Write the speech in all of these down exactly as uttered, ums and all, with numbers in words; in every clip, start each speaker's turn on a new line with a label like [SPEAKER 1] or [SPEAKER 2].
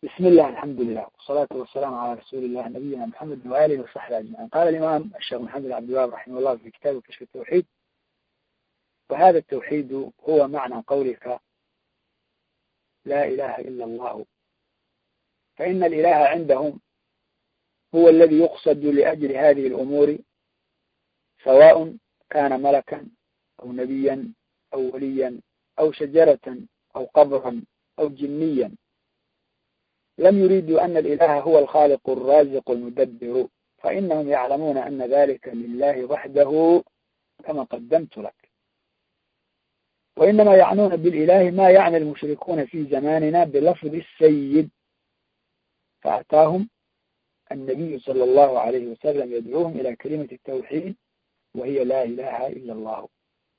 [SPEAKER 1] بسم الله الحمد لله والصلاة والسلام على رسول الله نبينا محمد وآله وصحبه أجمعين. قال الإمام الشيخ محمد بن عبد الوهاب رحمه الله في كتابه كشف التوحيد: وهذا التوحيد هو معنى قولك لا إله إلا الله، فإن الإله عندهم هو الذي يقصد لأجل هذه الأمور، سواء كان ملكا أو نبيا أو وليا أو شجرة أو قبرا أو جنيا. لم يريدوا أن الإله هو الخالق الرازق المدبر، فإنهم يعلمون أن ذلك لله وحده كما قدمت لك، وإنما يعنون بالإله ما يعني المشركون في زماننا بلفظ السيد، فأتاهم النبي صلى الله عليه وسلم يدعوهم إلى كلمة التوحيد وهي لا إله إلا الله.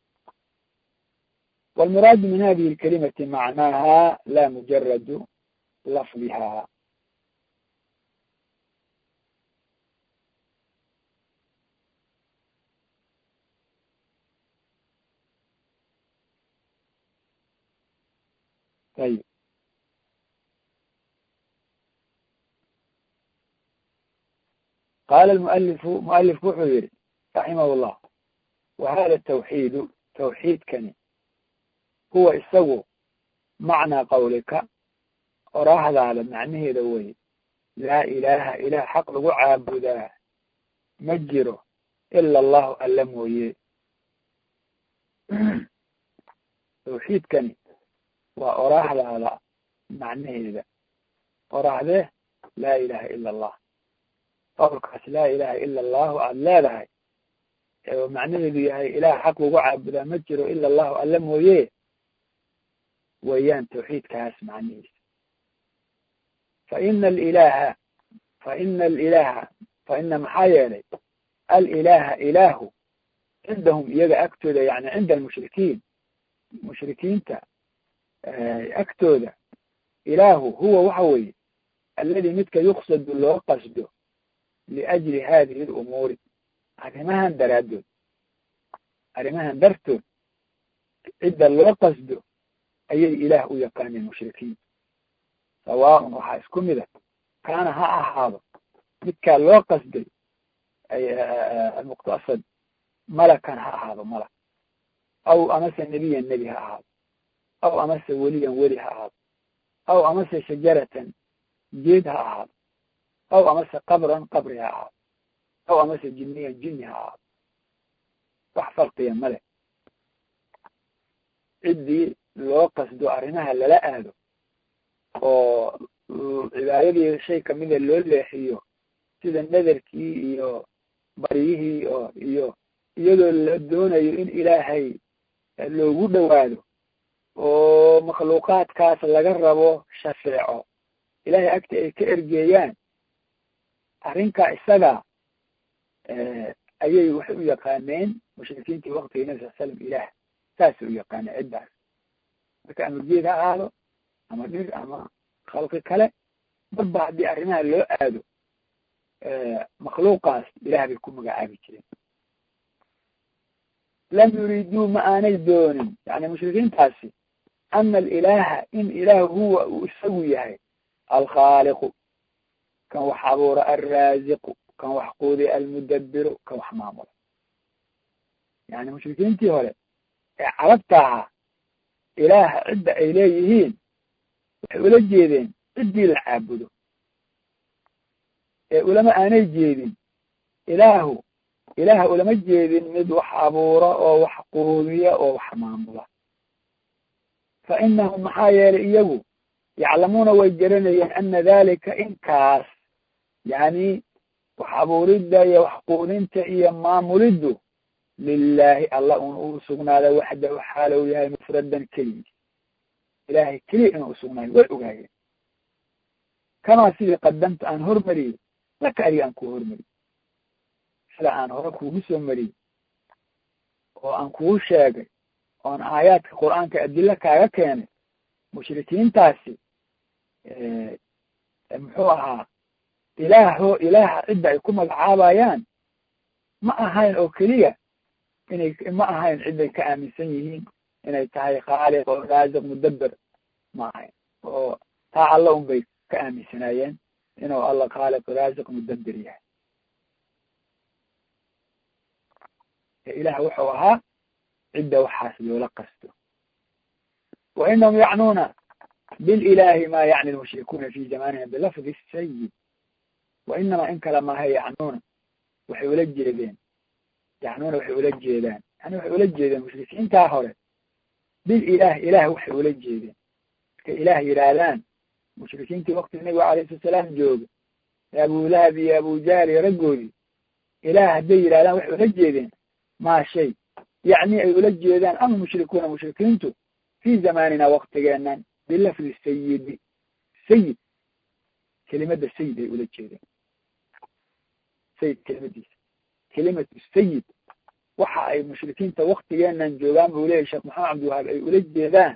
[SPEAKER 1] والمراد من هذه الكلمة معناها لا مجرد لفظها. طيب، قال المؤلف مؤلف بحوير رحمه الله: وهذا التوحيد توحيد كني هو استوى معنى قولك وراهد على معنيه دوي لا إله إله حق لغو عابده مجره إلا الله ألمويه. توحيد كني وراهد على معنيه ده وراهده لا إله إلا الله، قولك لا إله إلا الله لا لهي معنيه ده إله حق لغو عابده مجره إلا الله ألمويه ويان توحيد كاس معنيه. فإن الإله فإن الإله فإن محايا الإله إله عندهم يجا أكتود، يعني عند المشركين مشركين تا أكتود إله هو وحوي الذي متك يقصد له قصده لأجل هذه الأمور. أرمها اندردون أرمها اندرتون عند الله قصده أي إله يقان المشركين، سواء وحاسكم إذا كان ها أحاضر متك الله قصده أي المقتصد ملكا ها أحاضر ملك، أو أمس النبي النبي ها أحاضر، أو أمس وليا ولي ها أحاضر، أو أمس شجرة جيد ها أحاضر، أو أمس قبرا قبرها أحاضر، أو أمس جنيا جنها أحاضر. وحفرق يا ملك عدي loo qasdo arrimaha lala aado oo cibaadadii shay kamida loo leexiyo sida nadarkii iyo baryihii oo iyo iyadoo la doonayo in ilaahay loogu dhawaado oo makhluuqaadkaas laga rabo shafeeco ilaahay agta ay ka ergeeyaan. arrinka isaga ayay waxay u yaqaaneen mushrikiintii waqtigii nabi sal slam ilaah saas u yaqaana ciddaas, marka ama geed ha ahaado ama dhir ama khalqi kale, marba haddii arrimaha loo aado makhluuqaas ilaah bay ku magacaabi jireen. lam yuriduu ma aanay doonin yani mushrikiintaasi ana alilaha in ilaah huwa uu isagu yahay alkhaaliqu kan wax abuura, alraaziqu kan wax quudiya, almudabiru kan wax maamula. yani mushrikiintii hore ee carabta ahaa ilaah cidda ay leeyihiin waxay ula jeedeen ciddii la caabudo, ee ulama aanay jeedin ilaahu ilaah ulama jeedin mid wax abuura oo wax quudiya oo wax maamula. fa inahum maxaa yeelay iyagu yaclamuuna way garanayeen ana dalika inkaas yani wax abuuridda iyo wax quudinta iyo maamuliddu lilahi allah un uu sugnaaday waxdahu xaala uu yahay mufradan keligii, ilaahay keliya inuu usugnaayo way ogaayeen. kamaa sidii qadamta aan hormariyey laka adiga aan kuu hormariyey, sida aan hore kuugu soo mariyey oo aan kugu sheegay oon aayaadka qur-aanka adilo kaaga keenay. mushrikiintaasi muxuu ahaa ilaaho ilaaha cidda ay ku magacaabayaan ma ahayn oo keliya inay ma ahayn ciday ka aaminsan yihiin inay tahay khaaliq oo raaziq mudabbir ma ahayn, oo taa alla un bay ka aaminsanaayeen inuu alla khaaliq raasiq mudabbir yahay. ilaah wuxuu ahaa cidda waxaas loola qasto. wa inahum yacnuuna bililahi ma yacni lmushrikuuna fi zamanina bilafdi sayid. wa inamaa in kale maaha yacnuuna waxay ula jeedeen yacnuuna waxay ula jeedaan yani waxay ula jeedeen mushrikiintaa hore bililah ilaah waxay ula jeedeen markay ilaah yidhaahdaan mushrikiintii waktiga nabiga alayh salatu salaam jooga abulahab iyo abujahl iyo raggoodii ilaah hadday yidhahdaan waxay ula jeedeen maa shay yacni ay ula jeedaan ama mushrikuuna mushrikiintu fi zamanina waktigeenan bilafdi sayidi sayid kelimada sayid ay ula jeedeen sayid kelimadiisa kelimatu sayid waxa ay mushrikiinta waktigeenan joogaan buu leyahy sheekh maxamed cabdiwahaab ay ula jeedaan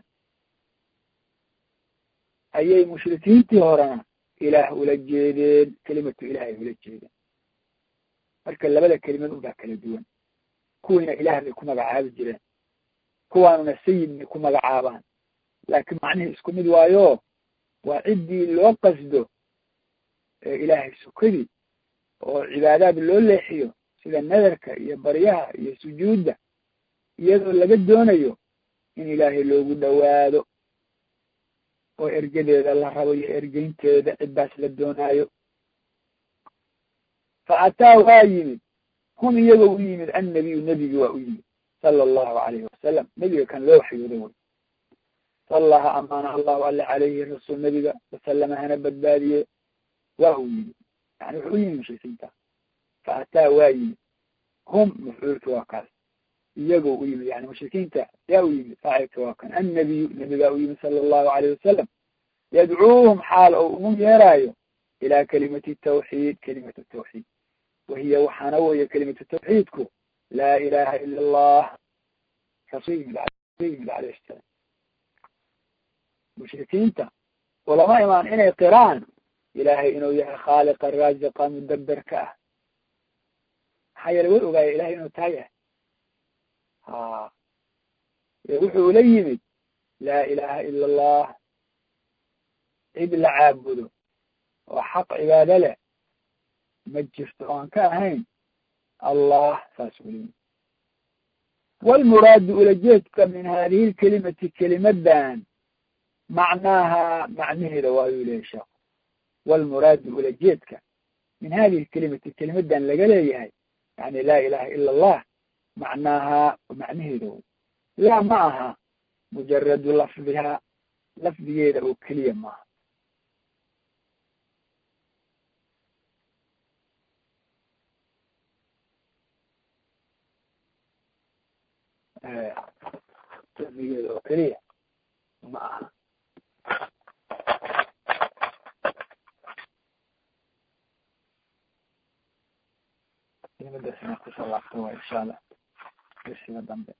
[SPEAKER 1] ayay mushrikiintii horena ilaah ula jeedeen kelimatu ilaah ay ula jeedeen. marka labada kelimad unbaa kala duwan. kuwiina ilaah bay ku magacaabi jireen, kuwaanuna sayid bay ku magacaabaan, laakiin macnihii isku mid waayo waa ciddii loo qasdo ee ilaahay sukadii oo cibaadaad loo leexiyo sida nadarka iyo baryaha iyo sujuudda iyadoo laga doonayo in ilaahay loogu dhowaado oo ergadeeda la rabo iyo ergeynteeda ciddaas la doonaayo. fa ataa waa yimid hum iyagoo u yimid annabiyu nebigi waa u yimid sala allahu alayhi wasalam, nebiga kan loo waxyooda wey. sallaha amaanaha allahu alle calayhi rasuul nebiga wasalama hana badbaadiye waa u yimid yani wuxuu u yimid mushrikiinta. fa ataa waa yimid hum mafcuulka waa kaas iyagoo u yimid yani mushrikiinta yaa u yimid faacilka waa kan annabiyu nebigaa u yimid sala allahu alayhi wasalam yadcuuhum xaal oo ugu yeeraayo ilaa kalimati tawxiid kalimatu tawxiid wahiya waxaana weeye kelimatu tawxiidku laa ilaha ila allah kasuu yimid yimid alayh salaam. mushrikiinta ulama imaan inay qiraan ilaahay inuu yahay khaaliqa raaziqa mudabberka ah, maxaa yeele way ogaaya ilahay inuu taa yahay. ha wuxuu ula yimid laa ilaha ila allah, cid la caabudo oo xaq cibaado leh ma jirto oan ka ahayn allah, saas ula yimid. walmuraadu ulajeedka min hadihi lkelimati kelimadan macnaaha macnaheeda waayuu leeyahy sheekh. walmuraadu ulajeedka min hadihi kelimati kelimadan laga leeyahay yani laa ilaha ila allah macnaaha macnaheeda way laa ma aha mujaradu lafdiha lafdigeeda oo keliya maaha. lafdigeeda oo keliya ma aha. kelimadaasna kusoo laabta waa insha allah darsiga dambe.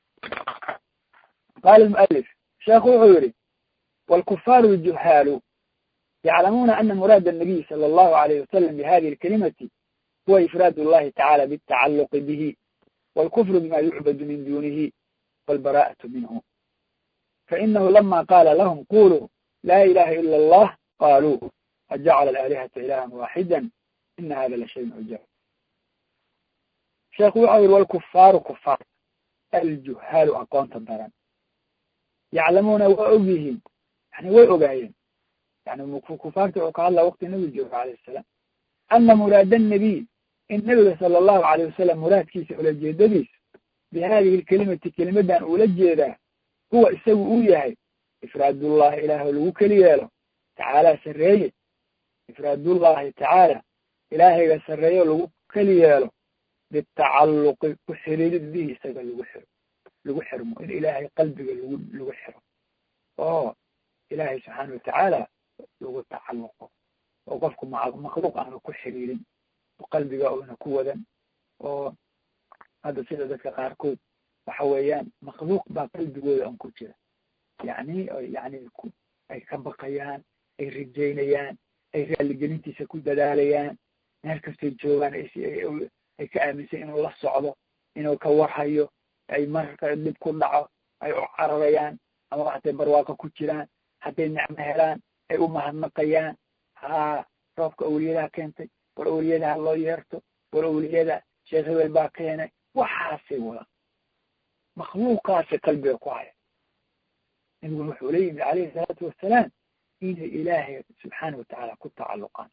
[SPEAKER 1] qaala almualif sheekhu wuxuu yihi walkufaaru aljuhaalu yaclamuuna ana muraada الnabiy sala allahu alayh wasalam bihadihi alkalimati huwa ifraad اllahi tacala bاtacaluqi bihi wاlkufru bima yucbadu min dunihi wاlbara'atu minhu. fainahu lama qaala lahum quluu laa ilaha ila allah qaluu ajacala alaalihata ilahan waaxida ina hada la shayun ujaab. sheekhu wuxuu yihi walkufaaru kufaar aljuhaalu aqoonta daran yaclamuuna waa og yihiin yani way ogaayeen yani kufaarta wuxuu ka hadlaa waqti nabi jooga alayh salaam ana muraada nabiy in nabiga sala allahu alayh wasalam muraadkiisa ula jeedadiisa bihadihi lkelimati kelimadan ula jeedaa huwa isagu uu yahay ifraadullahi ilaah lagu keli yeelo tacaala sarreeye ifraadullahi tacaala ilaahayga sarreeyo lagu keli yeelo bitacaluqi ku xiriirid bihi isaga lagu xiro lagu xirmo in ilaahay qalbiga lagu lagu xiro oo ilaahay subxaana watacaala lagu tacaluqo oo qofku ma makhluuq aanu ku xiriirin oo qalbiga una ku wadan. oo hadda sida dadka qaarkood waxa weeyaan makhluuq baa qalbigooda an ku jira yani yani ay ka baqayaan, ay rijaynayaan, ay raaligelintiisa ku dadaalayaan, meel kastay joogaan ay ka aaminsan inuu la socdo, inuu ka warhayo, ay marka dhib ku dhaco ay u cararayaan, ama hadday barwaaqo ku jiraan, hadday nicmo helaan ay u mahadnaqayaan, haa roobka awliyadaha keentay war awliyadaha loo yeerto war awliyada sheekh hebel baa keenay waxaasay wada makhluuqaasi qalbiga ku haya nabiguna wuxuu la yimid calayhi salaatu wassalaam inay ilaahay subxaana watacaala ku tacalluqaan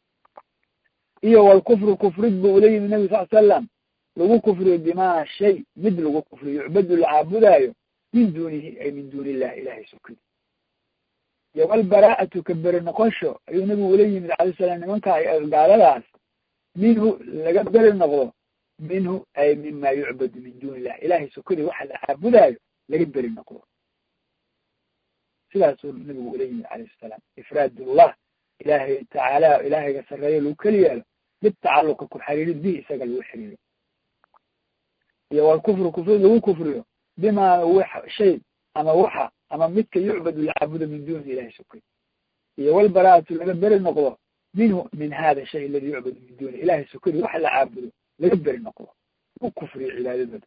[SPEAKER 1] iyo walkufru kufrid buu ula yimid nabi sal slam lagu kufriyo bimaa shay mid lagu kufriyo yucbadu la caabudaayo min duunihi ay min duuni illahi ilahay sokidi iyo walbaraa'atu ka beri noqosho ayuu nabigu ula yimid calayh salaam nimankaa gaaladaas minhu laga beri noqdo minhu ay mima yucbadu min duuni illah ilahay sokidi waxa la caabudaayo laga beri noqdo sidaasuu nabigu ula yimid calayh salaam ifraadullah ilaahay tacaala ilaahayga sarreeyo lagu keli yeelo mid tacalluqa ku xiriirid bihi isaga lagu xiriiro iyo walkufru kufrid lagu kufriyo bimaa w shay ama waxa ama midka yucbadu la caabudo min duuni ilahi sokay iyo walbaraa'atu laga beri noqdo minhu min hada shay aladi yucbadu min duuni ilahi sokadi waxa la caabudo laga beri noqdo u kufriyo cibaadadooda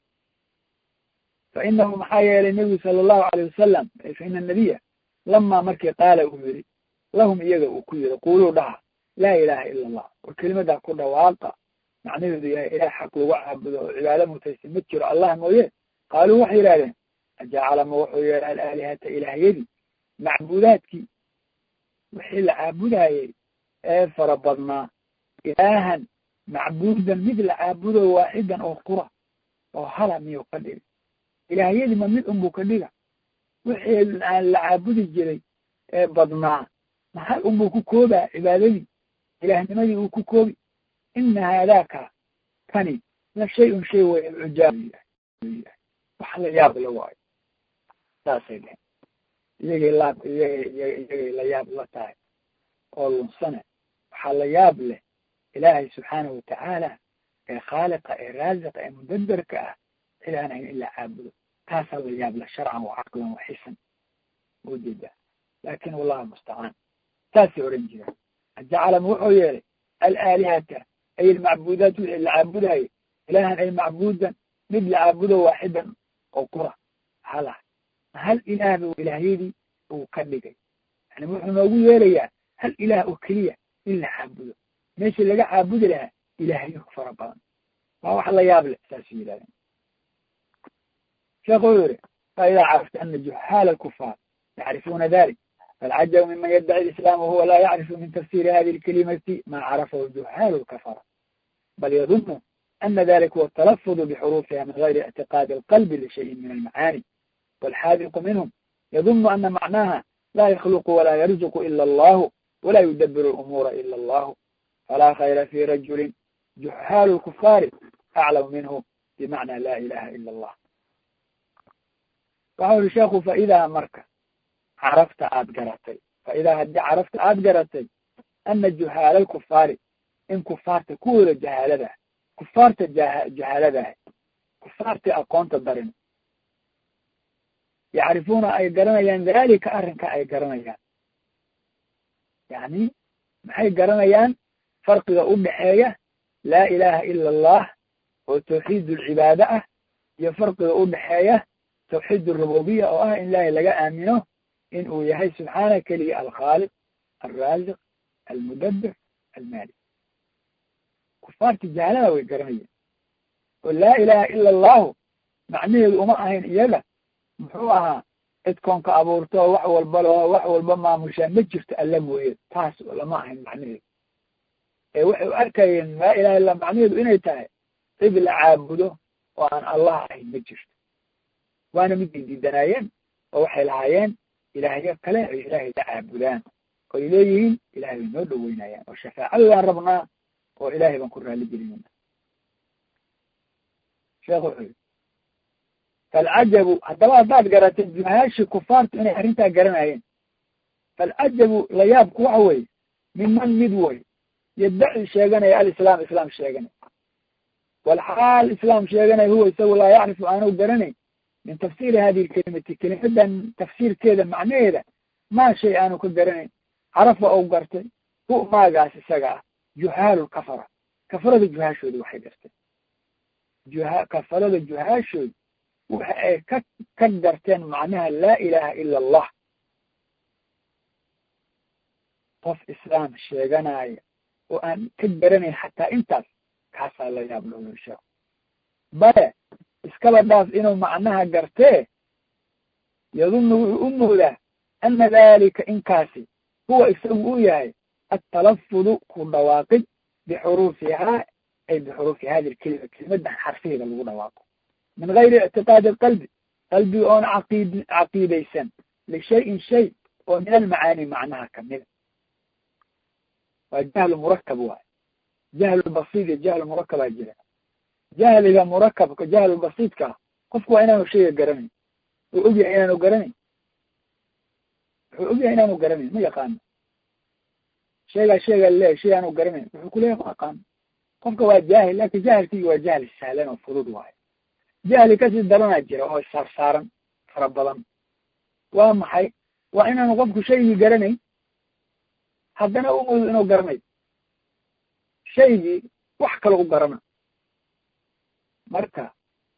[SPEAKER 1] fa inahu maxaa yeelay nebigu sala allahu alayh wasalam fa ina nabiya lamaa markii qaala uu yidhi lahum iyaga uu ku yidhi quuluu dhaha laa ilaha ila allah war kelimadaa ku dhawaaqa macnaheedu yahay ilaah xaq lagu caabudo oo cibaado mutaysa ma jiro allah mooye qaaluu waxay yidhahdeen ajacala ma wuxuu yeelay alaalihata ilaahyadii macbuudaadkii wixii la caabudaayey ee fara badnaa ilaahan macbuudan mid la caabudo waaxidan oo qura oo hala miyuu ka dhigi ilaahyadii ma mid unbuu ka dhiga wixii aan la caabudi jiray ee badnaa maxal unbuu ku koobaa cibaadadii ilaahnimadii uu ku koobi ina haadaaka kani la shay un shay way cujaab wax la yaab la waayo saasay dhehen iyagay laab iyagay iyagay la yaab la tahay oo lunsane waxaa la yaab leh ilaahay subxaanahu watacaala ee khaaliqa ee raasiqa ee mudabberka ah cid aan ahayn in la caabudo taasaa la yaab leh sharcan wa caqlan wa xisan ujeeda laakin wallahu mustacaan saasay odhan jiraan ajacalama wuxuu yeelay alaalihata ay almacbuudaat wixii la caabudayo ilaahan ay macbuudan mid la caabudo waaxidan oo qura hala hal ilaah bu ilaahyadii uu ka dhigay yani wuxuu noogu yeelayaa hal ilaah oo keliya in la caabudo meeshii laga caabudi lahaa ilaahyo fara badan waa wax la yaab leh saasuu yidhahdeen sheekh uu yihi faidaa carafta ana juhaala alkufaar yacrifuuna dalik فالعجب ممن يدعي الإسلام وهو لا يعرف من تفسير هذه الكلمة ما عرفه جهال الكفرة بل يظن أن ذلك هو التلفظ بحروفها من غير اعتقاد القلب لشيء من المعاني والحاذق منهم يظن أن معناها لا يخلق ولا يرزق إلا الله ولا يدبر الأمور إلا الله فلا خير في رجل جهال الكفار أعلم منه بمعنى لا إله إلا الله فقال الشيخ فإذا مركز عرفت آد قرأتي فإذا هدي عرفت آد قرأتي أن جهال الكفار إن كفارت كل جهالة ده كفارت جهالة ده كفارت أقونت الدرن يعرفون أي قرنيان ذلك أرنك أي قرنيان يعني محي قرنيان فرق أم حاجة لا إله إلا الله وتوحيد العبادة يفرق أم حاجة توحيد الربوبية أو إن لا لقى آمنه إنه يهي سبحانه كلي الخالق الرازق المدبر المالك كفار تجعلها ويقرنية ولا إله إلا الله معنيه الأماء إيالا محوها إتكون كأبورتها وحو البلوها وحو البما مشان مجرت تألموا إيه تاس الأماء معنيه إيه وحو أركين لا إله إلا معنيه إنه يتاهي قبل عابده وأن الله مجرت وأنا مدي دنايين ووحي العيان إلهي كلا إلهي تعبدان وإليهين إلهي نود وينايان والشفاعة الله ربنا وإلهي بنكرها لجلنا شيخ حلو فالعجب حتى ما بعد قرأت الجمهاش كفار أنا حرينتها قرنايين فالعجب لا يبقوا عوي ممن مدوي يدعي شيئا يا الإسلام إسلام شيئا والحال إسلام شيئا هو يسوي لا يعرف أنا وقرني من تفسير هذه الكلمة كلمة تفسير كذا معناه ذا ما شيء أنا كدرني عرفه أو قرته هو ما قاس السجع جهال الكفرة كفرة الجهال شو الوحيد است جهال كفرة الجهال شو كدرتين معناها لا إله إلا الله qof islaam sheeganaya oo aan ka garanayn xataa intaas kaasaa la yaab looga sheego bale iskaba dhaaf inuu macnaha gartee yadunnu wuxuu u moodaa ana dalika inkaasi huwa isagu uu yahay atalafudu ku dhawaaqid bixuruufihaa ay bixuruufi hadi lkelima kelimadan xarfiheeda lagu dhawaaqo min gayri ictiqaadi qalbi qalbiga oona caqid caqiidaysan lishayin shay oo min almacaani macnaha kamida waa jahlu murakab waay jahlu basiid iyo jahlu murakabaa jira jahliga murakabka jahlu basiidka qofku waa inaanu shayga garanayn uu ogyahay inaanu garanayn wuxuu ogyahay inaanu garanayn ma yaqaano sheegaa sheegaa leeyahy shay aanu garanayn wuxuu kuleeyahy ma aqaano qofka waa jaahil laakin jahilkigi waa jahli sahlan oo fudud waayo jahli kasii daranaa jira oo saarsaaran fara badan waa maxay waa inaanu qofku shaygii garanayn haddana u moodo inuu garanayo shaygii wax kale u garana marka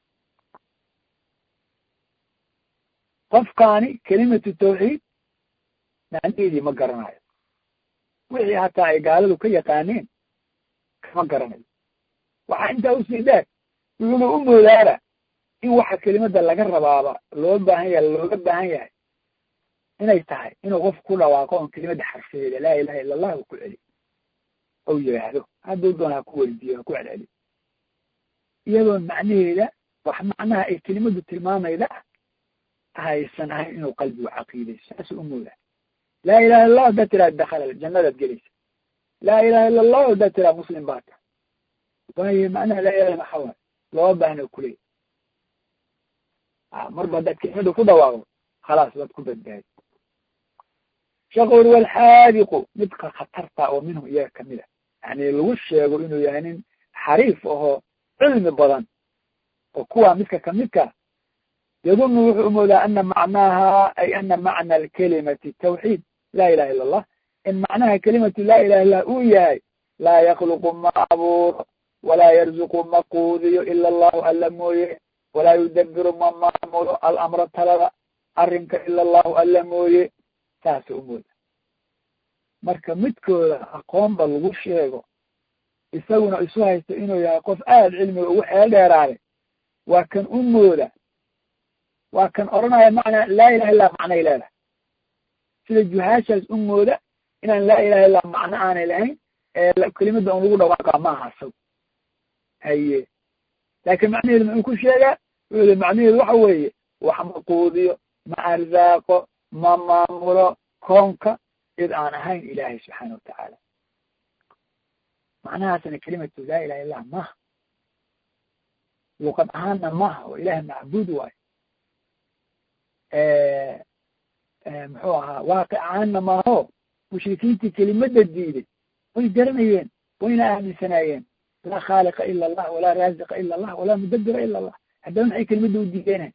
[SPEAKER 1] qofkaani kelimatu tawxiid macnaheedii ma garanayo wixii hataa ay gaaladu ka yaqaaneen kama garanayo waxaa intaa usii dheer wuxuuba u moodaaba in waxa kelimada laga rabaaba loo baahan yahay looga baahan yahay inay tahay inuu qof ku dhawaaqo on kelimada xarfiyeeda laa ilaha illa allah u ku celi ou yidhaahdo hadduu doona ha ku weydiiyo ha ku celceli iyadoon macnaheeda wax macnaha ay kelimadu tilmaamayda haysan ahayn inuu qalbigu caqiidayso saasuu u moodaa laa ilaha illa allah haddaad tiraa dakala jannadaad gelaysa laa ilaha illa allah haddaad tiraa muslim baa ta waayo macnaha laa ilaha maxaa waay loo baahna kuleey marba haddaad kelimada ku dhawaaqdo khalaas waad ku badbaadi sheekhu uri walxaadiqu midka khatarta oo minhu iyaga kamid a yani lagu sheego inuu yahay nin xariif ahoo cilmi badan oo kuwa midka kamidka yadunnu wuxuu umoodaa ana macnaaha ay ana macna alkalimati tawxiid laa ilaha illa allah in macnaha kelimatu laa ilaha illah uu yahay laa yakluqu ma abuuro walaa yarzuqu ma quudiyo ila allahu alla mooye walaa yudabiru ma maamulo alamra talada arrinka ila allahu alla mooye saasa umooda marka midkooda aqoonba lagu sheego isaguna isu haysto inuu yahay qof aada cilmiga ugu xeel dheeraaday waa kan u mooda waa kan odhanaya macnaa laa ilaha illah macnay leedahay sida juhaashaas u mooda inaan laa ilaha illah macno aanay lahayn ee kelimada on lagu dhawaaqa maaha isago haye laakin macnaheedu muxuu ku sheegaa wuxuu yihi macnaheedu waxa weeye wax ma quudiyo ma arsaaqo ma maamulo koonka cid aan ahayn ilaahay subxaana watacaala macnahaasna kelimatu laa ilaha illah maha luqad ahaanna maha oo ilaah macbuud waayo muxuu ahaa waaqic ahaanna maaho mushrikiintii kelimada diiday way garanayeen wayna aaminsanaayeen laa khaaliqa ila allah walaa raaziqa ila allah walaa mudabira ila allah haddaba maxay kelimada u diideenayn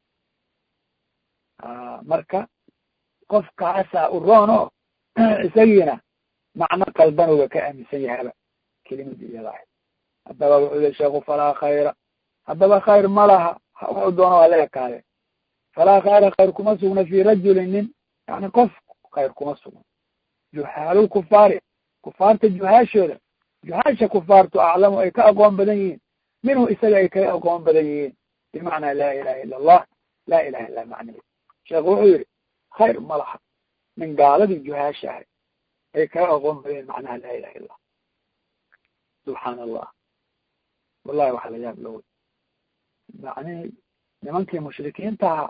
[SPEAKER 1] marka qofkaasaa u roon o isagiina macno qalbanuga ka aaminsan yahaba kelimada iyada ahayd haddaba wuxuu yihi sheekhu falaa khayra haddaba khayr ma laha wuxuu doono waa la ekaade falaa khayra khayr kuma sugna fi rajulin nin yani qof khayr kuma sugna juhaalulkufaari kufaarta juhaashooda juhaasha kufaartu aclamu ay ka aqoon badan yihiin minhu isaga ay kaga aqoon badan yihiin bimacnaa laa ilaha illa allah laa ilaha illa macnaheed sheekhu wuxuu yihi khayr ma laha min gaaladii juhaasha ahay ay kaga aqoon badan yihin macnaha laa ilaha illah subxaana allah wallahi waxa la yaab lowey macnihii nimankii mushrikiinta ahaa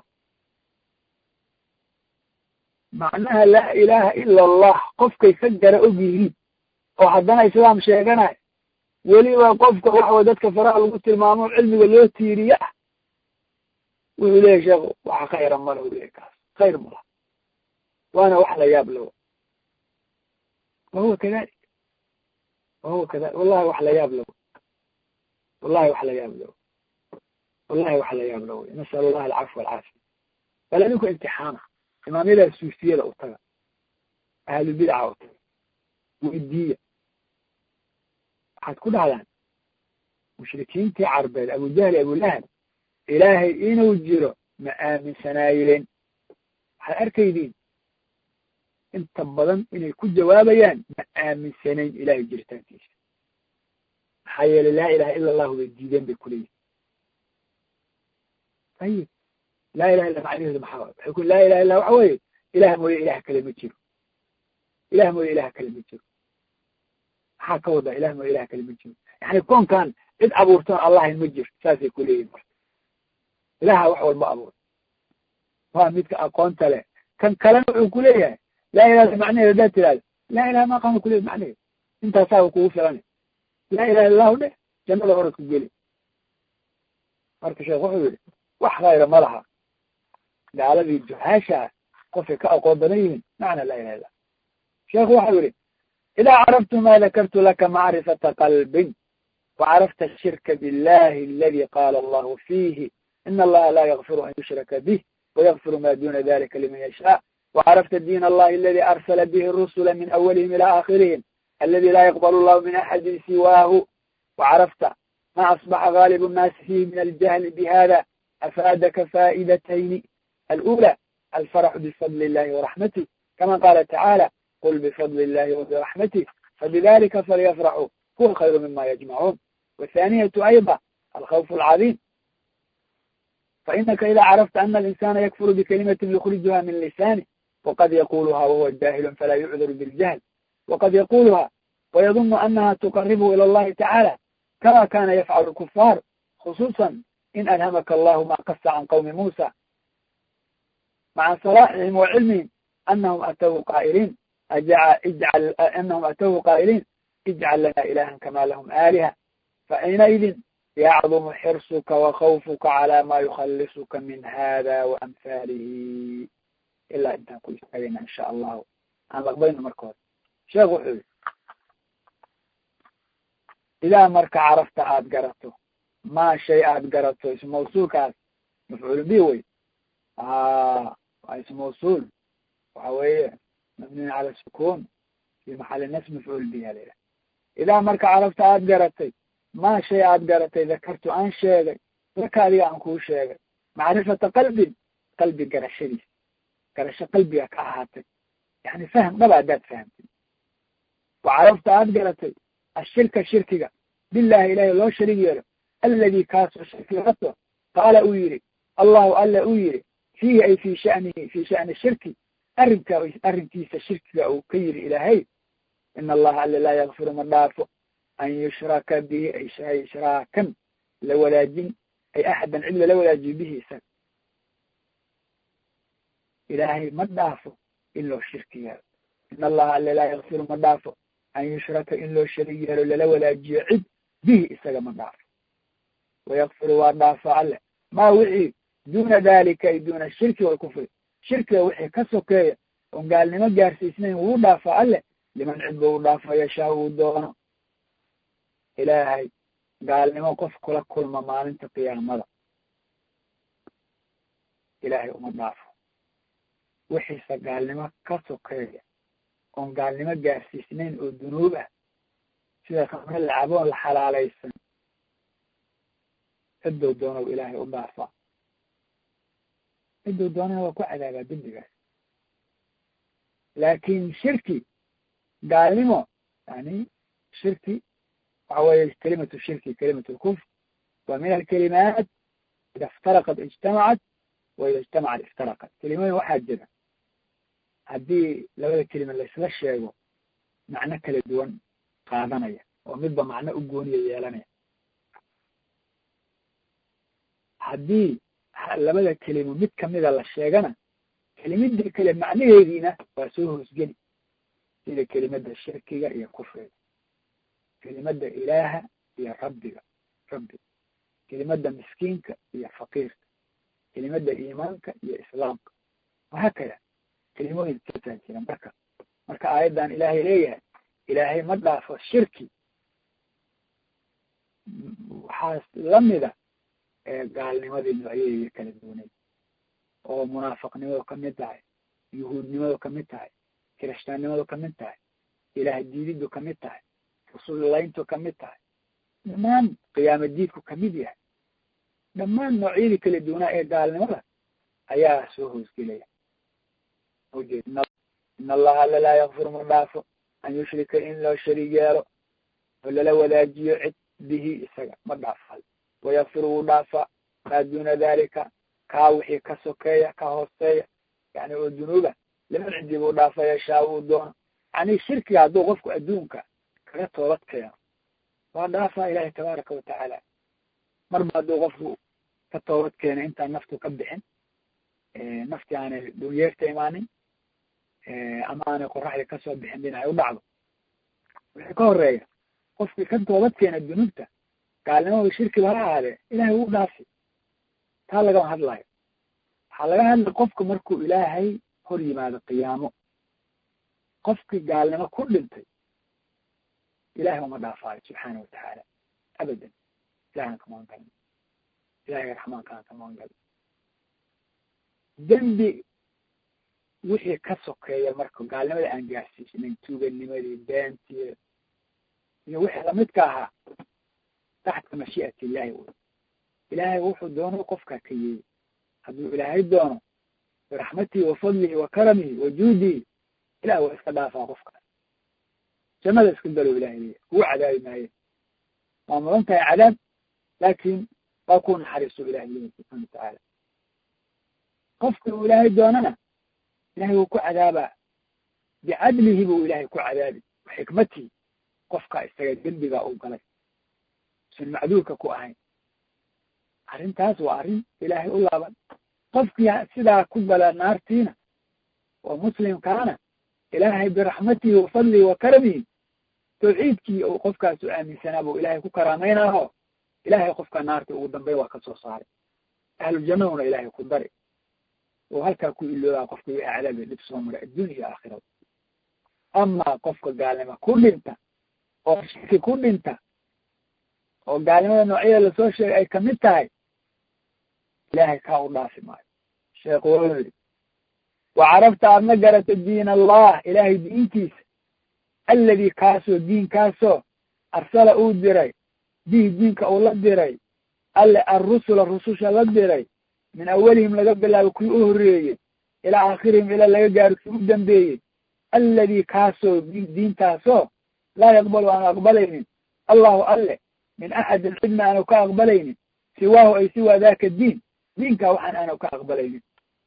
[SPEAKER 1] macnaha laa ilaha ila allah qofkay ka gara og yihiin oo haddana islaam sheeganay weliba qofka waxaway dadka faraha lagu tilmaamo cilmiga loo tiiriye ah wuxuu leeyahy sheekhu waxa khayra mala u leeyahy kaas khayr mala waana wax la yaab lowo wahuwa kadalik wahuwa kadalik wallahi wax la yaab lowo wallahi wax la yaab lowo wallahi wax la yaab lowo nasal allah alcafwa alcaafiya bal adinku imtixaana imaamyada suufiyada u taga ahlulbidca u taga weydiiya waxaad ku dhahdaan mushrikiintii carbeed abujahli abulahab ilaahay inuu jiro ma aaminsanaayeen waxaad arkaydiin inta badan inay ku jawaabayaan ma aaminsanayn ilahay jiritaankiisa maxaa yeelay laa ilaha ila allahu bay diideen bay kuleeyihin ayib laa ilaha illa macnaheedu maxaa waxay ku laa ilaha illa waxa weeye ilaah mooye ilaah kale ma jiro ilah mooye ilaah kale ma jiro maxaa ka wadaa ilah mooye ilah kale ma jiro yani koonkan cid abuurtoon allahayn ma jiro saasay kuleeyihin marka ilaha wax walba abuur waa midka aqoonta leh kan kalena wuxuu kuleeyahay laa ilaha macnaheed haddaad tirahdo laa ilaha ma qama kuleeyahy macnaheed intaasaaba kugu filan laa ilaha illahu dheh jannada oradku geli marka sheekh wuxuu yihi wax khayra ma laha gaaladii juhaasha qofay ka aqoon badan yihiin macna laa ilaha illah sheekhu waxau yihi idaa caraftu ma dakartu laka macrifata qalbin وعرفت الشرك بالله الذي قال الله فيه إن الله لا يغفر أن يشرك به ويغفر ما دون ذلك لمن يشاء وعرفت الدين الله الذي أرسل به الرسل من أولهم إلى آخرهم الذي لا يقبل الله من أحد سواه وعرفت ما أصبح غالب الناس فيه من الجهل بهذا أفادك فائدتين الأولى الفرح بفضل الله ورحمته كما قال تعالى قل بفضل الله وبرحمته فبذلك فليفرحوا هو خير مما يجمعون والثانية أيضا الخوف العظيم فإنك إذا عرفت أن الإنسان يكفر بكلمة يخرجها من لسانه وقد يقولها وهو جاهل فلا يعذر بالجهل وقد يقولها ويظن أنها تقربه إلى الله تعالى كما كان يفعل الكفار خصوصا إن ألهمك الله ما قص عن قوم موسى مع صلاحهم وعلمهم أنهم أتوا قائلين أجعل اجعل أنهم أتوا قائلين اجعل لنا إلها كما لهم آلهة فحينئذ يعظم حرصك وخوفك على ما يخلصك من هذا وأمثاله إلا أنت كل شيء إن شاء الله عن لقبين مركوز شيخ وحوي إذا مرك عرفت آد قرأته ما شيء آد قرأته اسم موصول كاس مفعول بيوي آه اسم موصول وحوي مبني على السكون في محل النفس مفعول بها ليلة إذا مرك عرفت آد قرأته ما شيء آد قرأته ذكرت عن شيء ذكري عن كل شيء معرفة قلبي قلبي قرشدي قرش قلبي أكاهاتي يعني فهم ما بعدات فهمت وعرفت آد قرأته الشرك الشركة بالله إله الله شريك له الذي كاس الشرك غطه قال أويري الله ألا أويري فيه أي في شأنه في شأن الشرك أرنك أرنكيس الشرك أو كير إلهي إن الله ألا لا يغفر من دافه أن يشرك به أي شيء إشراكا لولا جن أي أحدا إلا لولا جن به سن إلهي ما دافه إلا الشرك إن الله ألا لا يغفر من دافه أن يشرك إلا الشريك له ولا جعد به إساق من دافه ويغفر ودافع الله ما وعي دون ذلك دون الشرك والكفر شرك وحي كسوكي وقال لما جارس اثنين ودافع الله لمن عده ودافع يشاء ودونه إلهي قال لما قف كل كل ما مالنت قيامة إلهي ومدافع وحي قال لما كسوكي on gaalnimo gaarsiisnayn oo dunuub ah sida khamre lacaboon la xalaalaysan ciddou doonow ilaahay u dhaafa ciddou doonana waa ku cadaabaa dembigaas laakin shirki gaalnimo yani shirki waxa weeye kelimatu shirki kelimatu lkufr waa min alkalimaat ida iftaraqat ijtamacat wa ida ijtamacat iftaraqat kelimooyin waxaa jira haddii labada kelima laisla sheego macno kala duwan qaadanaya oo midba macno u gooniya yeelanaya haddii labada kelimo mid kamida la sheegana kelimadii kale macnaheediina waa soo hoosgeli sida kelimada shirkiga iyo kufriga kelimada ilaaha iyo rabbiga rabbiga kelimada miskiinka iyo faqiirka kelimada iimaanka iyo islaamka wahakada kelimooyin kasaa jira marka marka aayaddan ilaahay leeyahay ilaahay ma dhaafo shirki waxaa lamida gaalnimadii noocyadeeda kala duwaneyd oo munaafiqnimadu kamid tahay yuhuudnimadu kamid tahay kirishtaannimadu kamid tahay ilaah diididu kamid tahay rasuullayntu kamid tahay dhammaan qiyaama diidku kamid yahay dhammaan noocyadii kala duwanaa ee gaalnimada ayaa soo hoosgelaya ujeedna in allaha alla laa yakfir ma dhaafo an yushrika in loo shariig yeelo oo lala wadaajiyo cid bihi isaga ma dhaafal wayakfir wuu dhaafaa maa duuna dalika kaa wixii ka sokeeya ka hooseeya yani oo dunuuba liman cidii buu dhaafa yashaa uu doono yani shirkiga hadduu qofku adduunka kaga toobad keeno waa dhaafaa ilahi tabaaraka watacaala marba hadduu qofku ka toobad keeno intaan naftu ka bixin nafti aanay dhunyeerta imaanin ama aanay qoraxda kasoo bixin dhinacay u dhacdo wixii ka horeeya qofkii ka toobad keena dunuubta gaalnimada shirkiba ha ahaadee ilahay wuu dhaafi taa lagama hadlayo waxaa laga hadlay qofka markuu ilaahay hor yimaado qiyaamo qofkii gaalnimo ku dhintay ilahay uma dhaafaayo subxaana watacaala abadan ilahan kama angalin ilahay raxmaankaan kama angalin dembi wixii ka sokeeya marka gaalnimada aan gaarsiisnayn tuuganimadii beentii iyo wixii lamidka ahaa taxta mashii'ati illahi wy ilaahay wuxuu doono qofkaa ka yeeyi hadduu ilaahay doono biraxmatihi wa fadlihi wa karamihi wa juudihi ilahi waa iska dhaafaa qofkaas jannada iska galo ilahay leeya kugu cadaabi maaye waa mudan tahay cadaab laakin waa ku naxariiso ilahay leeya subxana watacaala qofka uu ilaahay doonana ilahay wuu ku cadaabaa bicadlihi buu ilahay ku cadaabi waxikmatihi qofka isaga dembiga uu galay usan macduurka ku ahayn arrintaas waa arrin ilaahay u laaban qofkii sidaa ku gala naartiina oo muslimkaana ilaahay biraxmatihi wa fadlihi wa karamihi tawxiidkii uu qofkaas u aaminsanaa buu ilaahay ku karaamaynaho ilaahay qofka naarta ugu dambeyn waa kasoo saaray ahlujannaduna ilaahay ku dari oo halkaa ku iloobaa qofka wixii cadaabi dhib soo mara adduun iyo aakhirada amaa qofka gaalnimo ku dhinta oo shirki ku dhinta oo gaalnimada noocyada lasoo sheegay ay kamid tahay ilahay kaa u dhaafi maayo sheekhu wuxuu yidhi wacarafta aadna garata diin allah ilahay diintiisa alladii kaasoo diinkaasoo arsala uu diray bihi diinka uu la diray alle arrusula rususha la diray min awalihim laga bilaabo kii u horreeyey ilaa aakhirihim ilaa laga gaaro kii u dambeeyey alladii kaasoo diintaasoo laa yaqbalu aanu aqbalaynin allahu alle min axadin cidna aanu ka aqbalaynin siwaahu ay siwaa daka diin diinkaa waxaan aanu ka aqbalaynin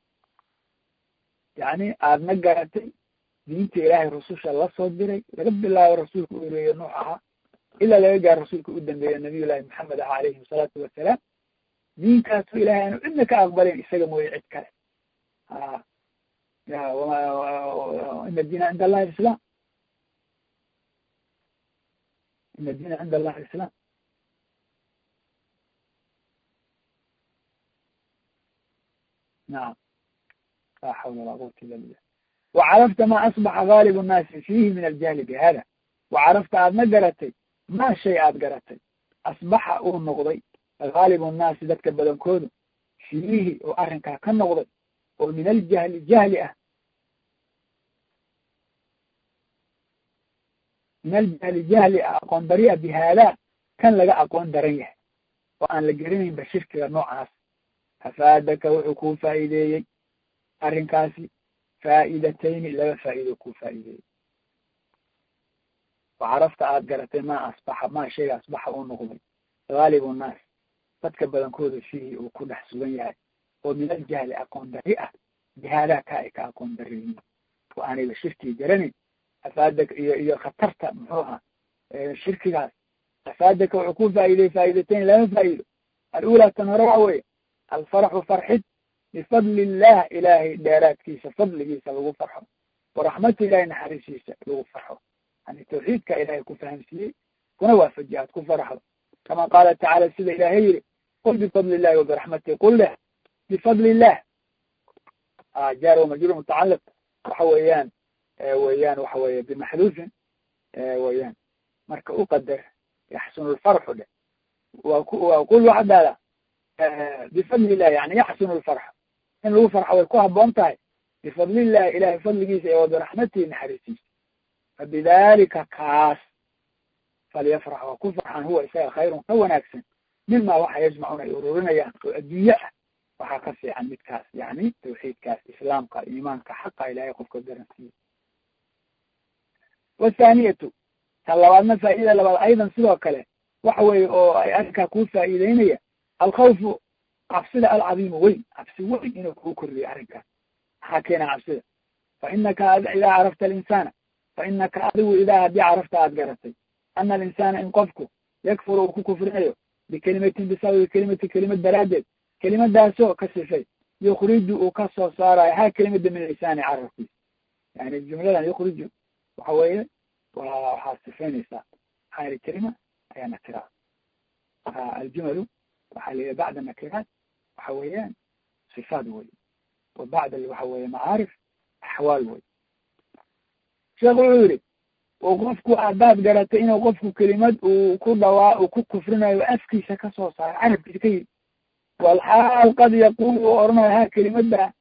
[SPEAKER 1] yani aadna garatay diinta ilaahay rususha lasoo diray laga bilaabo rasuulka u horeeye nuux ahaa ilaa laga gaaro rasuulka u dambeeye nabiy llahi maxamed ah alayhi salaatu wasalaam diinkaasu ilahay aanu cidna ka aqbalayn isaga mooye cid kale a ina diina cinda allahi islam ina diina cinda allahi islam nacam laa xawla walaa quwata illa billah wacarafta ma asbaxa gaalibu nnaasi fiihi min aljahli bihada wacarafta aadna garatay maa shay aad garatay asbaxa uu noqday gaalibu nnaasi dadka badankoodu fiihi oo arrinkaa ka noqday oo min aljahli jahli ah min aljahli jahli ah aqoon dari ah bihaada kan laga aqoon daran yahay oo aan la geranaynba shirkiga noocaas afaadaka wuxuu kuu faa'iideeyey arrinkaasi faa'idatayni laba faa'iido kuu faa'iideeyey wacarafta aad garatay maa asbaxa maa shayga asbaxa uu noqday gaalibu nnaas dadka badankooda fiihi uu ku dhex sugan yahay oo min aljahli aqoon dari ah bihaadaa ka ay ka aqoon dariyiin oo aanayba shirkii garanayn afaadaka iyo iyo khatarta muxuu ahaa shirkigaas afaadaka wuxuu ku faa'iidey faa'iidatayn laba faa'iido alula tan hore waxa weeye alfarxu farxid bifadli illah ilaahay dheeraadkiisa fadligiisa lagu farxo waraxmati ilahay naxariisiisa lagu farxo yani tawxiidka ilahay ku fahamsiiyey kuna waafaji aad ku farxdo kama qaala tacaala sida ilaahay yiri qul bifadli illahi wabiraxmatihi qul leh bifadli illah jaar wamajruur mutacaliq waxa weeyaan weeyaan waxa weeye bimaxduufin weeyaan marka u qadar yaxsunu lfarxu dhe wa qul waxdaada bifadli illahi yani yaxsunu lfarxa in lagu farxo way ku haboon tahay bifadli illahi ilahay fadligiisa ee wabiraxmatihi naxariisiisa fabidalika kaas falyafrax waa ku farxaan huwa isaga khayrun ka wanaagsan mima waxa yajmacuna ay ururinayaan oo adduunye ah waxaa ka fiican midkaas yani tawxiidkaas islaamka iimaanka xaqa ilahay qofka garansiiye wathaaniyatu ta labaadna faa'iida labaad aydan sidoo kale waxa weeye oo ay arrinkaa kuu faa'iideynaya alkhawfu cabsida alcadiimu weyn cabsi weyn inuu kuu kordhiyo arrinkaas maxaa keena cabsida fa inaka idaa carafta alinsaana fa inaka adigu idaa haddii carafta aad garatay ana alinsaana in qofku yakfuru uu ku kufrinayo bikelimatin bisababi kelimati kelimad daraaddeed kelimadaasoo ka sifay yukriju uu ka soo saarayo ha kelimada min lisaani carabkiisa yani jumladan yukriju waxa weeye waa waxaad sifaynaysaa maxaa yili kelima ayaa nakira aljumalu waxaa la yihi bacda nakiraat waxa weeyaan sifaad wey wa bacda waxa weeye macaarif axwaal wey sheekh wuxuu yihi oo qofku haddaad garatay inuu qofku kelimad uu ku dhawaa uu ku kufrinayo afkiisa kasoo saaro carabkiisa ka yiri walxaal qad yaqulu u oranayo ha kelimada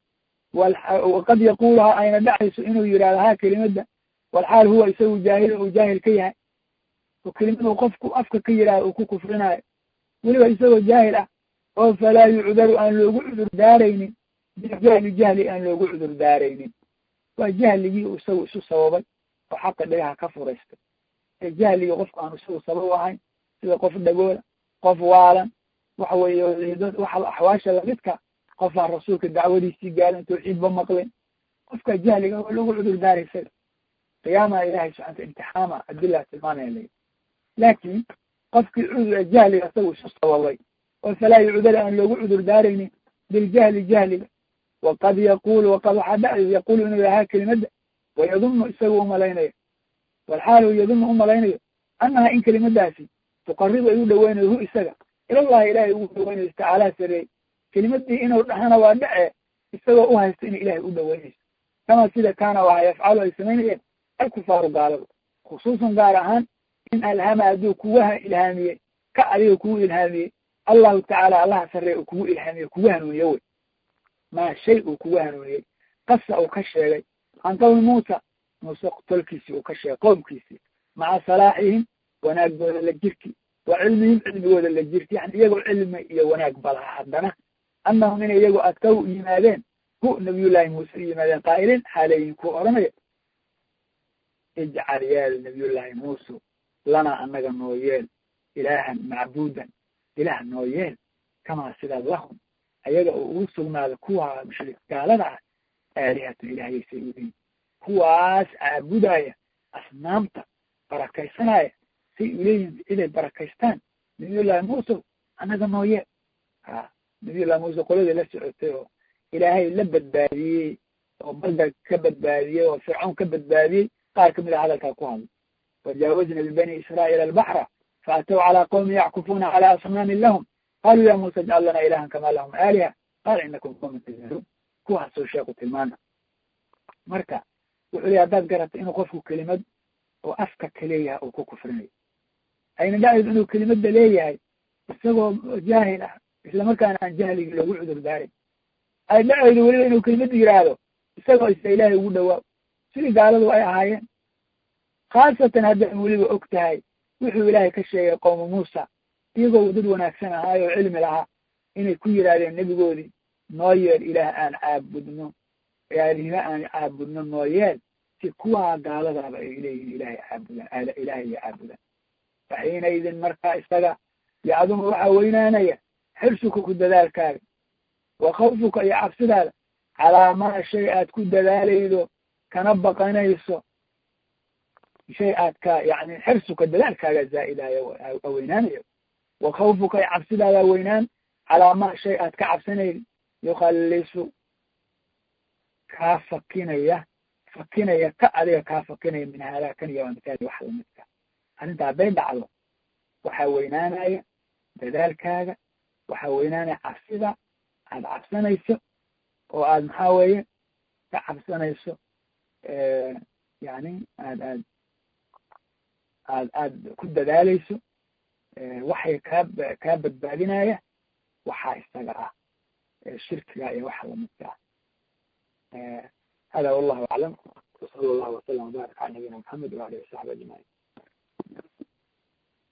[SPEAKER 1] qad yaquluha ayna dhacayso inuu yihahdo ha kelimada walxaal huwa isagu jaahil uu jaahil ka yahay oo kelimadu qofku afka ka yihahdo uu ku kufrinayo weliba isagoo jaahil ah oo falaa yucdaru aan loogu cudur daaraynin bijahli jahli aan loogu cudur daaraynin waa jahligii isagu isu sababay oo xaqa dhagaha ka furaystay ee jahligii qofku aan isagu sabab ahayn sida qof dhagoola qof waalan waxa weeye waxa axwaasha lamidka qof aan rasuulka dacwadiisii gaarin tawxiidba maqlin qofka jahliga waa lagu cudur daaraysa qiyaama ilahay subxana imtixaama adila tilmaanaya la laakin qofkii cudur jahliga isagu isu sababay oo falaa yucdar aan loogu cudur daaraynin biljahli jahliga waqad yaqulu waqad waxaa dhacday yaqulu inuu yahaa kelimada wayadunu isagu umalaynayo walxaalu yadunu umalaynayo annaha in kelimadaasi tuqaribu ay u dhaweynayo hu isaga ilallahi ilahay ugu dhaweynayso tacaala sareey kelimadii inuu dhahana waa dhace isagoo u haysto inay ilahay u dhaweynayso kama sida kaana waxa yafcalu ay samaynayeen alkufaaru gaalada khusuusan gaar ahaan in alhama hadduu kuga ilhaamiyey ka adiga kugu ilhaamiyey allahu tacaala allaha sarreey uu kugu ilhaamiyey kugu hanuuniye wey maa shay uu kugu hanuuniyey qasa uu ka sheegay can qowmi muusa muuse tolkiisii uu ka sheegay qowmkiisii maca salaaxihim wanaagooda la jirki wa cilmihim cilmigooda la jirti yani iyagoo cilmi iyo wanaag balaha haddana annahum inay iyagu adkaw yimaadeen hu nabiyullahi muuse u yimaadeen qaa'ilin xaaleeyin ku odhanaya ijcal yeel nabiyullahi muuse lana anaga noo yeel ilaahan macbuudan ilaah noo yeel kamaa sidaad lahum ayaga oo ugu sugnaada kuwa mushrik gaalada ah aalihatu ilaahaysay udiin kuwaas caabudaya asnaamta barakaysanaya say uleeyihin ciday barakaystaan nabiyullahi muuse anaga noo yeel ha nabiyullahi muuse qoladii la socotay oo ilaahay la badbaadiyey oo badda ka badbaadiyey oo fircawn ka badbaadiyey qaar kamid a hadalkaa ku hadlay wajaawazna bibani israa'iil albaxra faatow calaa qowmi yackufuuna calaa asnaamin lahum qaaluu ya muuse ijcal lana ilahan kama lahum aaliha qaala inakum qawmun tajhaluun kuwaasoo sheeku tilmaana marka wuxuu leey haddaad garatay inuu qofku kelimad oo afka ka leeyahay uu ku kufrinayo ayna dhacayso inuu kelimada leeyahay isagoo jaahil ah isla markaana aan jahligii loogu cudur daarin ay dhacaydo weliba inuu kelimada yidhaahdo isagoo isa ilaahay ugu dhawaa sidii gaaladu ay ahaayeen khaasatan haddaan weliba og tahay wuxuu ilaahay ka sheegay qowmu muusa iyagoo dad wanaagsan ahaay oo cilmi lahaa inay ku yidhaahdeen nebigoodii noo yeel ilaah aan caabudno aalihima aan caabudno noo yeel si kuwaa gaaladaaba ay leeyihin ilahay caabudaan ilaahay iyo caabudaan faxiina idin markaa isaga yacdumu waxaa weynaanaya xirsuka ku dadaalkaaga wa khawfuka iyo cabsidaada calaa maa shay aad ku dadaalaydo kana baqanayso shay aad ka yani xirsuka dadaalkaaga zaa'idaayo weynaanayo wa khawfuka iyo cabsidaada weynaan calaa maa shay aad ka cabsanaydi yukhallisu kaa fakinaya fakinaya ka adiga kaa fakinaya min haadaa kan iyo amtaali wax lamidka arrinta hadday dhacdo waxaa weynaanaya dadaalkaaga waxaa weynaanaya cabsida aad cabsanayso oo aad maxaa weeye ka cabsanayso yani aad aad aad aad ku dadaalayso waxay kaa kaa badbaadinaya waxaa isaga ah shirkiga iyo waxa lamidka ah hada wallahu aclam wasala allahu wasalam wbarak cala nabiyina maxamed waalihi wasaxbi ajmaciin